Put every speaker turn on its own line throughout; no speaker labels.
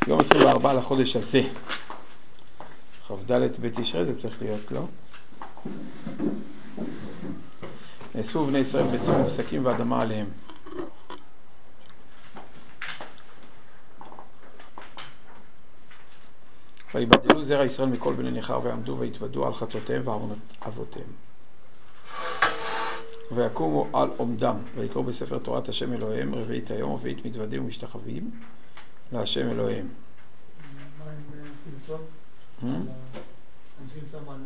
יום 24 לחודש הזה. כ"ד בתשרי זה צריך להיות, לא? נאספו בני ישראל בצום מופסקים ואדמה עליהם. ויבדלו זרע ישראל מכל בני נכר ויעמדו ויתוודו על חטאותיהם ועוונות אבותיהם. ויקומו על עומדם ויקראו בספר תורת השם אלוהיהם רביעית היום ורביעית מתוודים ומשתחווים להשם אלוהיהם.
מה הם צמצום? הם צמצום על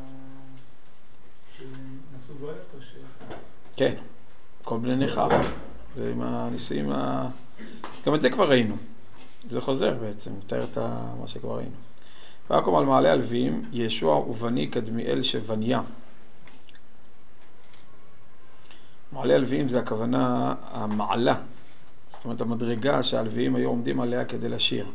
שנשאו גויות או ש...
כן, כל בני נכר. ועם הנישואים גם את זה כבר ראינו. זה חוזר בעצם, מתאר את מה שכבר ראינו. ויקום על מעלה הלוויים ישוע ובני קדמיאל שבניה. מעלה הלוויים זה הכוונה המעלה, זאת אומרת המדרגה שההלוויים היו עומדים עליה כדי לשיר.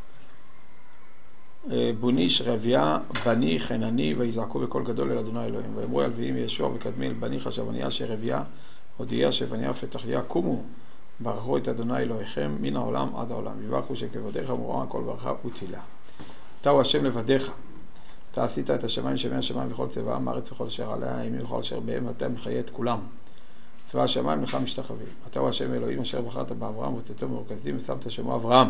בוני שרביה בני חנני ויזעקו בקול גדול אל אדוני אלוהים. ואמרו הלוויים ישוע וקדמיאל בני חשבניה שרביה הודיעה שבניה פתחיה קומו ברכו את אדוני אלוהיכם מן העולם עד העולם. יברכו שכבודיך מוראה כל ברכה ותהילה. אתה הוא השם לבדיך, אתה עשית את השמיים שמי השמיים וכל צבאם הארץ וכל אשר עליה הימים וכל אשר בהם ואתה מחיה את כולם. צבא השמיים לך משתחווים. אתה הוא השם אלוהים אשר בחרת באברהם ותתו מרוכזים ושמת שמו אברהם.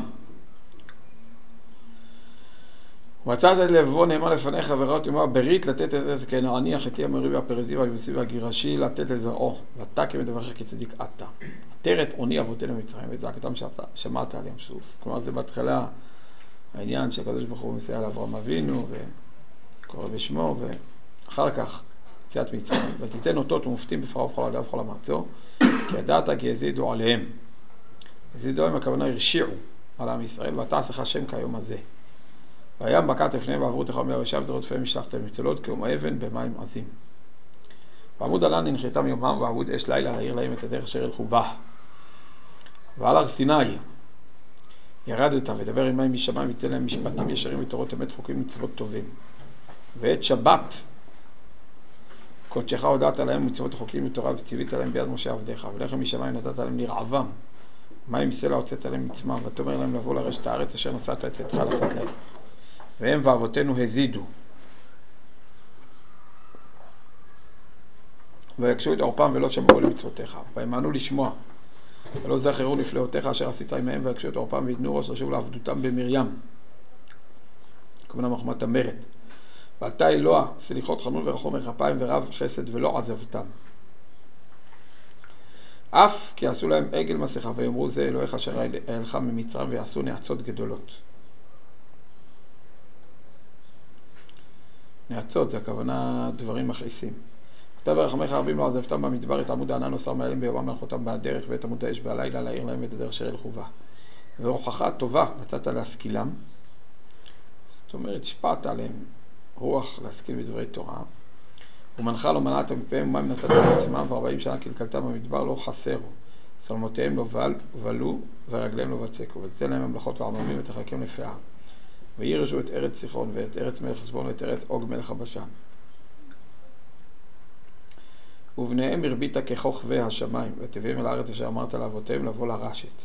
ומצאת את לבבו נאמן לפניך וראית יאמר ברית לתת את זה כנעני החתי המרי והפרזי והיבוסי והגירשי לתת לזרעו ותקם את דברך כצדיק אתה. עטרת עוני אבותינו ממצרים ואת זעקתם שמעת על ים סוף. כלומר זה בהתחלה העניין שהקדוש ברוך הוא מסייע לאברהם אבינו וקורא בשמו, ואחר כך יציאת מצרים. ותיתן אותות ומופתים בפרעה ובכל עדיו ובכל ארצו, כי ידעת כי יזידו עליהם. יזידו עליהם הכוונה הרשיעו על עם ישראל, ותעשך השם כיום הזה. והים בקעת לפניהם ועברו תחום ירשם ותרודפיהם משלחתם מטלות כמו אבן במים עזים. ועמוד ענן ננחיתם יומם ועמוד אש לילה להאיר להם את הדרך אשר ילכו בה. ועל הר סיני ירדת ודבר עמהם משמיים ויצא להם משפטים ישרים ותורות אמת חוקים מצוות טובים. ואת שבת קודשך הודעת עליהם מצוות חוקים ותורה וציווית עליהם ביד משה עבדיך. ולחם משמיים נתת עליהם לרעבם מים מסלע הוצאת עליהם מצמם ותאמר להם לבוא לרשת הארץ אשר נשאת את ידך לתת להם. והם ואבותינו הזידו ויקשו את עורפם ולא שמעו למצוותיך וימאנו לשמוע ולא זכרו נפלאותיך אשר עשית עמהם ויקשו את עורפם ויתנו ראש לשוב לעבדותם במרים. כמובן מחמת המרד. ואתה אלוה סליחות חנון ורחום וכפיים ורב חסד ולא עזבתם. אף כי עשו להם עגל מסכה ויאמרו זה אלוהיך אשר העלך ממצרים ויעשו נאצות גדולות. נאצות זה הכוונה דברים מכעיסים. אתה ורחמך רבים לא עזבתם במדבר את עמוד הענן וסר מעלים ביומם מלכותם בדרך ואת עמוד האש בלילה להעיר להם את הדרך אשר ילכו בה. ורוחך טובה נתת להשכילם. זאת אומרת השפעת עליהם רוח להשכיל בדברי תורה. ומנחה לא מנעת מפיהם ומים נתת לעצמם ו40 שנה קלקלתם במדבר לא חסרו. סלמותיהם לא בלו ורגליהם לא בצקו. ותתן להם ממלכות ועממים ותחלקם לפאה. וירשו את ארץ סיחון ואת ארץ מלך חשבון ואת ארץ עוג מלך הבשן. ובניהם הרבית ככוכבי השמיים ותביאם אל הארץ אשר אמרת לאבותיהם לבוא לרשת.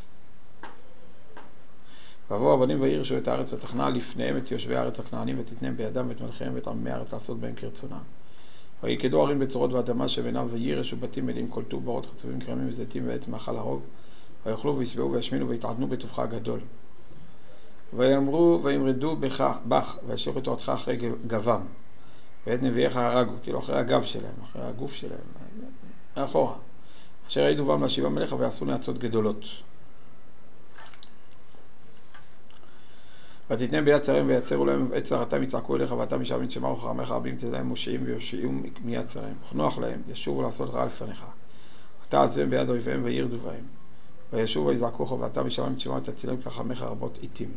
ובואו הבנים וירשו את הארץ ותכנע לפניהם את יושבי הארץ הכנענים ותתנם בידם ואת מלכיהם ואת עמי הארץ לעשות בהם כרצונם. ויקדו ערים בצורות ואדמה שבינם וירשו בתים מלאים קולטו ברות חצובים כרמים וזיתים ועץ מאכל הרוג ויאכלו וישבעו וישמינו ויתעדנו בטובך הגדול. ויאמרו וימרדו בך וישאירו תורתך אחרי גבם ואת נביאיך הרגו, כאילו אחרי הגב שלהם, אחרי הגוף שלהם, מאחורה. אשר העידו בם להשיבם אליך ויעשו נאצות גדולות. ותתנם ביד צריהם ויצרו להם את צרתם יצעקו אליך ואתה משם נשמעו חכמיך רבים תתן להם מושיעים ויושיעו מיד צריהם. וכנוח להם ישובו לעשות רע לפניך. אתה עזבם ביד אויביהם וירדו בהם. וישובו ויזעקוך ואתה משם נשמעו תצילם כחכמיך רבות עיתים.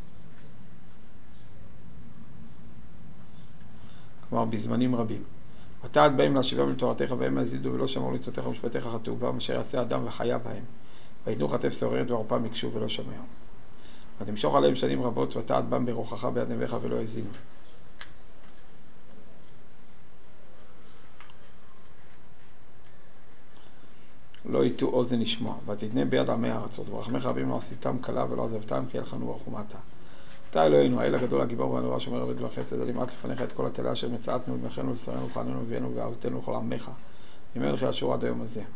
כלומר בזמנים רבים. אתה עד בהם להשיבם לתורתך והם יזידו ולא שמעו לצוותיך ומשפטיך חטאו בם אשר יעשה אדם וחיה בהם. ויתנו כתף סוררת ועורפם יקשו ולא שמעו. ותמשוך עליהם שנים רבות ואתה עד בם ברוחך ביד נביך ולא הזינו. לא ייתו אוזן לשמוע ותתנה ביד עמי הארצות ורחמך רבים לא עשיתם קלה ולא עזבתם כי ילכנו ורחומתה. אתה אלוהינו, האל הגדול, הגיבור והנורא, שומר עבד והחסד, למעט לפניך את כל התלה אשר מצאתנו, למחנו, לשרנו, לחננו, אבינו ואהבתנו לכל עמך. ימי לכי אשור עד היום הזה.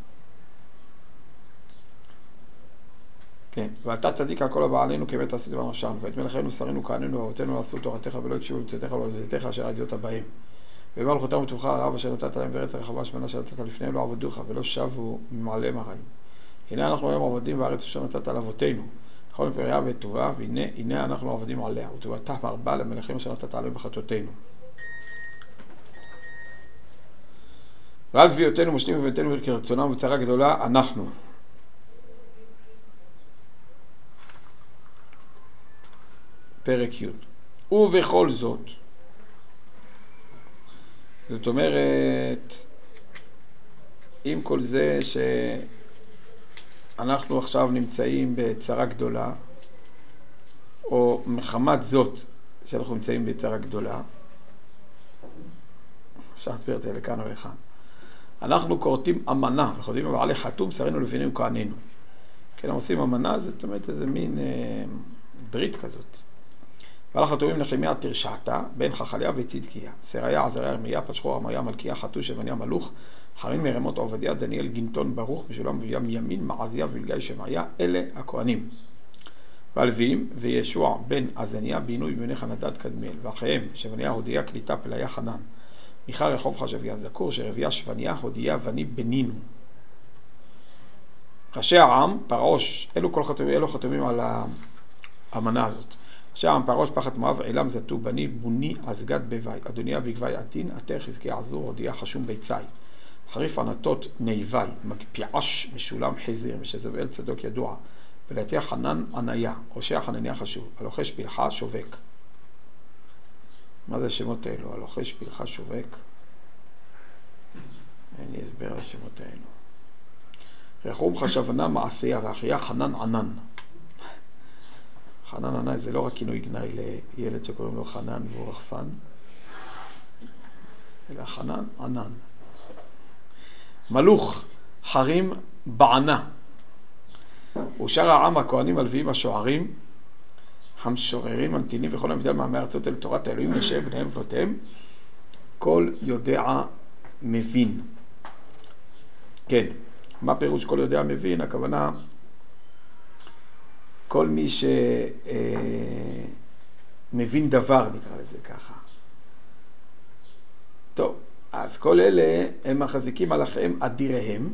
כן, ואתה צדיק על כל הבעלינו כבית עשית ונפשנו, ואת מלכנו שרינו כהנינו ואבותינו ועשו תורתך ולא הקשיבו לצאתך ולעבודתך אשר עדיות הבאים. ובמלכותם וטובך הרב אשר נתת להם בארץ הרחבה שמנה אשר נתת לפניהם לא עבדוך ולא שבו ממעליהם הרעים. הנה אנחנו היום עבדים בארץ אשר נתת על אבותינו, לכל פריה וטובה, והנה אנחנו עבדים עליה, וטובתה מרבה למלכים אשר נתת עליהם בחטאותינו. ועל גביעותינו מושלים בביתנו כרצונם וצרה גדולה אנחנו. פרק י' ובכל זאת, זאת אומרת, עם כל זה שאנחנו עכשיו נמצאים בצרה גדולה, או מחמת זאת שאנחנו נמצאים בצרה גדולה, אפשר להסביר את זה לכאן או לכאן. אנחנו כורתים אמנה וחותמים על בעלי חתום שרינו לבינינו כהנינו. כן, הם עושים אמנה, זאת אומרת איזה מין ברית כזאת. ועל החתומים נחמיה תרשעתה, בן חכליה וצדקיה, סריה, עזריה, ירמיה, פשחור, עמריה, מלכיה, חתוש, שבניה, מלוך, חרים מרמות עובדיה, דניאל, גינטון, ברוך, משולם, ויam ימין, מעזיה, וילגי, שמעיה, אלה הכהנים. והלוויים, וישוע בן עזניה, בינוי בני חנדד קדמיאל, ואחיהם, שבניה, הודיה, קליטה, פליה, חנן, מיכה, רחוב, חשביה, זכור, שרביה, שבניה, הודיה, בני, בנינו. ראשי העם, פרעוש, אלו חתומים על האמנה הזאת. ראשי העם, פרעוש, פחת מואב, עילם, זתו, בני, בוני, עזגת בבי, אדוניה, בגבי, עדין, עטר, חזקיה, עזור, הודיה, חשום, ביצי, חריף ענתות, ניבי, מגפיעש, משולם, חזיר, משזבאל, צדוק, ידוע, ולהתיה חנן, עניה, ראשי חנניה חשוב, הלוחש פלחה, שובק. מה זה השמות האלו? הלוחש פלחה, שובק? אין לי הסבר לשמות האלו. רחום חשבנה מעשייה, ואחיה חנן ענן. חנן ענן זה לא רק כינוי גנאי לילד שקוראים לו חנן והוא רחפן, אלא חנן ענן. מלוך חרים בענה. ושאר העם הכהנים הלוויים השוערים, המשוררים, המתינים וכל המבדל מעמי ארצות אל תורת האלוהים נשאר בניהם ובנותיהם, כל יודע מבין. כן, מה פירוש כל יודע מבין? הכוונה כל מי שמבין דבר, נקרא לזה ככה. טוב, אז כל אלה הם מחזיקים על אחיהם אדיריהם.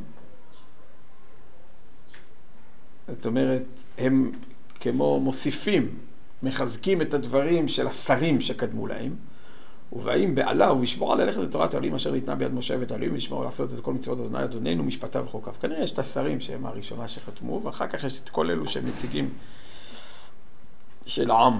זאת אומרת, הם כמו מוסיפים, מחזקים את הדברים של השרים שקדמו להם, ובאים בעלה ובשמור על ללכת לתורת האלוהים אשר ניתנה ביד משה ואת האלוהים, לשמור לעשות את כל מצוות אדוני אדוננו משפטיו וחוקיו. כנראה יש את השרים שהם הראשונה שחתמו, ואחר כך יש את כל אלו שהם נציגים של העם.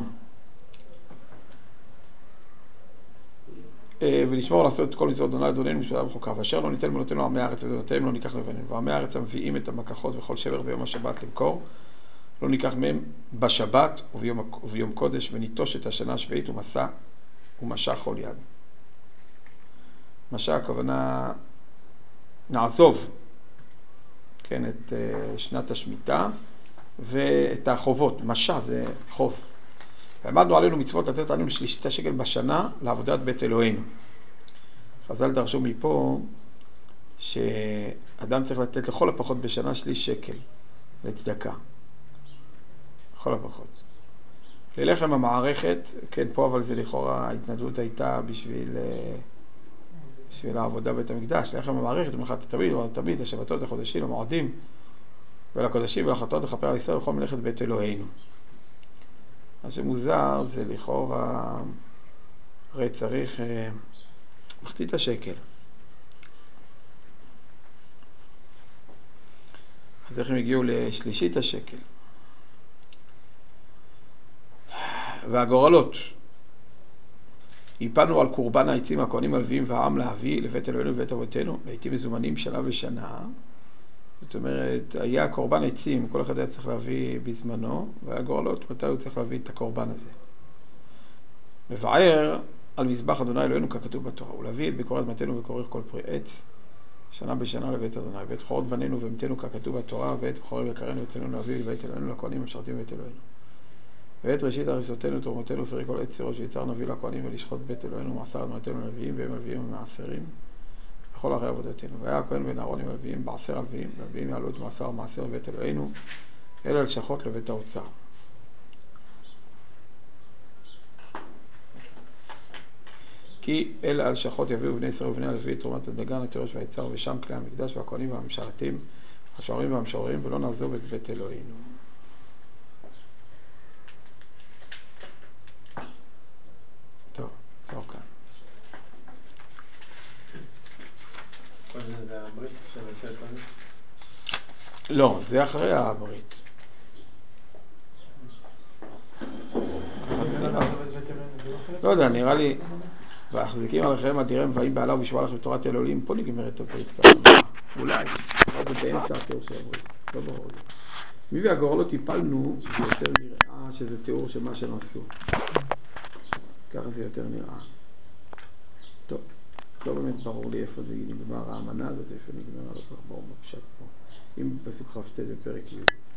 ולשמור לעשות את כל מצוות אדוני אדוננו משפטיו וחוקיו. אשר לא ניתן מלותינו עמי הארץ ובנותיהם לא ניקח לבנינו. ועמי הארץ המביאים את המקחות וכל שבר ביום השבת למכור, לא ניקח מהם בשבת וביום קודש, וניטוש את השנה השביעית ומשא כל יד. משא הכוונה נעזוב, כן, את שנת השמיטה ואת החובות. משא זה חוב. ועמדנו עלינו מצוות לתת עלינו שלישית שקל בשנה לעבודת בית אלוהינו. חז"ל דרשו מפה שאדם צריך לתת לכל הפחות בשנה שליש שקל לצדקה. לכל הפחות. ללחם המערכת, כן, פה אבל זה לכאורה ההתנדבות הייתה בשביל העבודה בית המקדש. לחם המערכת, במחת התמיד, השבתות, החודשים, המועדים, ולקודשים ולחטאות לכפר על ישראל וכל מלאכת בית אלוהינו. מה שמוזר זה לכאורה, הרי צריך מחצית השקל. אז איך הם הגיעו לשלישית השקל? והגורלות, היפנו על קורבן העצים הכהנים הלוויים והעם להביא לבית אלוהינו ובית אבותינו, לעתים מזומנים שנה ושנה. זאת אומרת, היה קורבן עצים, כל אחד היה צריך להביא בזמנו, והגורלות, מתי הוא צריך להביא את הקורבן הזה? מבאר על מזבח אדוני אלוהינו ככתוב בתורה, ולהביא את בקורת מתנו וקורך כל פרי עץ, שנה בשנה לבית אדוני, ואת בכורות בנינו ומתנו ככתוב בתורה, ואת בכורי בקרנו וצאנו להביא לבית אלוהינו לכהנים המשרתים בבית אלוהינו. ואת ראשית הריסותינו, תרומותינו, ופרי כל עת צירות שיצר נביא לכהנים ולשחוט בית אלוהינו, מעשר אדמתנו לנביאים, והם הלוויים ומעשרים, בכל אחרי עבודתנו. והיה הכהן בן אהרון עם הלוויים, בעשר הלוויים, והלוויים יעלו את מעשר ומעשר בית אלוהינו, אל הלשכות לבית האוצר. כי אל הלשכות יביאו בני ישראל ובני הלוי תרומת הדגן, התירוש והיצר, ושם כלי המקדש והכהנים והמשרתים, השוערים והמשוררים, ולא נעזוב את בית אלוהינו. טוב, צור כאן.
כל זה הברית שנעשה קודם?
לא, זה אחרי הברית. לא יודע, נראה לי, והחזיקים עליכם אדירם ובאים בעלה ובשבוע לכם תורת אלוהים, פה נגמרת הברית ככה. אולי, אבל זה באמצע התיאור של הברית, לא ברור לי. מי והגורל לא טיפלנו, זה יותר נראה שזה תיאור של מה שהם עשו. ככה זה יותר נראה. טוב, לא באמת ברור לי איפה זה נגמר האמנה הזאת, איפה נגמר, לא כל כך ברור בפשט פה. אם פסוק כ"ט בפרק י'.